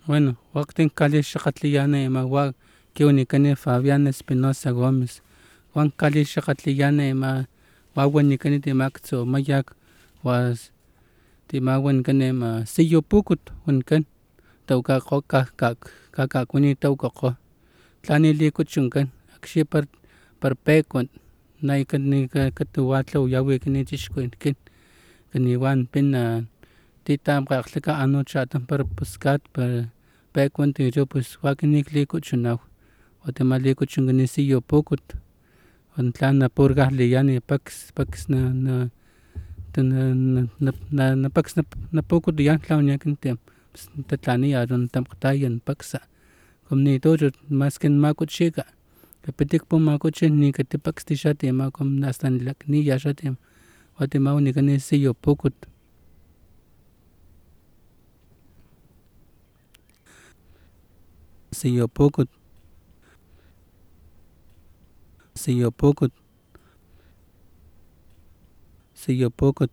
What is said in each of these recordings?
Bueno, waktin kali xakatliyanay ima wak kiwnikani Fabián Espinosa Gómez. Juan kali xakatliyanay ima wawanikani timaktsu mayak was timawankani ima Sillo Pukut wankan tawkaqo kakakuni tawkaqo tlani likuchunkan akxni parpekwan naykani katuwatlaw yawikani chixkuwintkin kaniwan pina titamkgakglhaka anu chatam para puskat para pekwan tiku pues wakini likuchunaw watama likuchunkani Sillo Pukut wan tlan napurkajliyan paks napaks napukutyan tlawanikan tatlaniya tamkgtayan paksa comnituchu maski makuchika kapiti pumakuchi nikatipakstixati ama hasta nilakniya xati watima wanikani Sillo Pukut. Sillo Pukut Sillo Pukut Sillo Pukut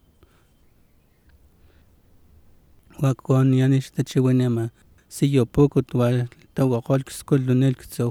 wakon yanix tachiwini ama Sillo Pukut wa tawakgol skulunil ktsow.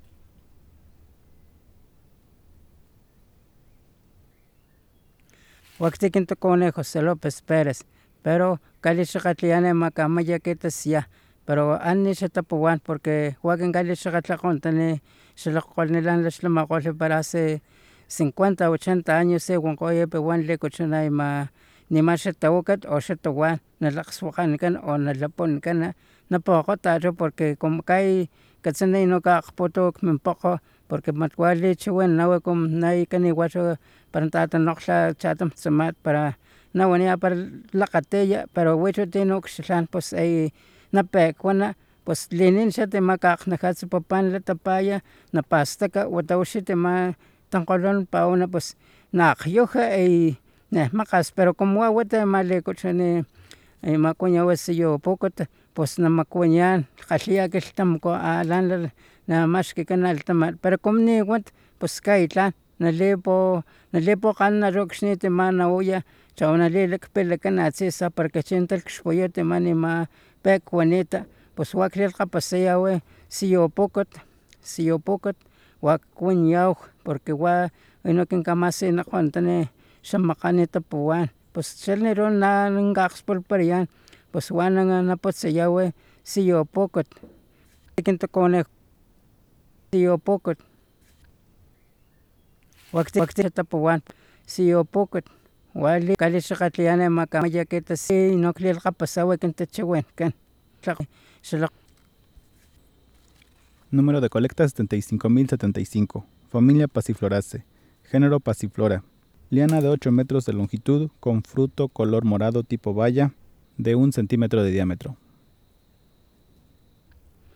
Waktikin tokoni José López Pérez pero kali xakatliyanay makamaya kitasya pero ani xatapuwan porque wakin kali xakgatlakgontani xalakgolnilan xlamakgolh para hace 50 80 años wankgoya piwan likuchuna ima nima xa tawakat o xa tuwan nalakgswakganikan o nalapunikan napokgotacha porque como kay katsini no kakgputu kmimpokgo porque mat wa lichiwinanaw como naykaniwa para tatanokglha chatam tsamat para nawaniya para lakgatiya pero wi chu tino kxilhan pues napekuana pues linin xa tima kakgnajatsapapa latapaya napastaka wata wixi tima tankgolonpawana pues naakgyuja y nejmakgas pero como wa witi ama likuchuni ima kuaniyawa Sillo Pukut pues namakuaniyan kgalhiya kilhtamaku lan namaxkikan laltamat pero como niwat pues kay tlan nalipukganana akxni tima nauya cho nalilakpilikan atsisa para chin talhkxwaya tima nima pekuanita pues wak lilkgapasaya Sillo Pukut wak kuaniyaw porque wa ino kin kamasinakgonitani xamakgan tapuwan pues xanilu nankakgspulparayan pues wa naputsaya Sillo Pukut Sillo Pukut wakti tapuwan Sillo Pukut kali xakgatliyanay makamaya kitasya ino lilkgapasa kin tachiwinkan. Número de colecta 75.075. Familia Passifloraceae. Género Passiflora. Liana de 8 metros de longitud con fruto color morado tipo baya de 1 centímetro de diámetro.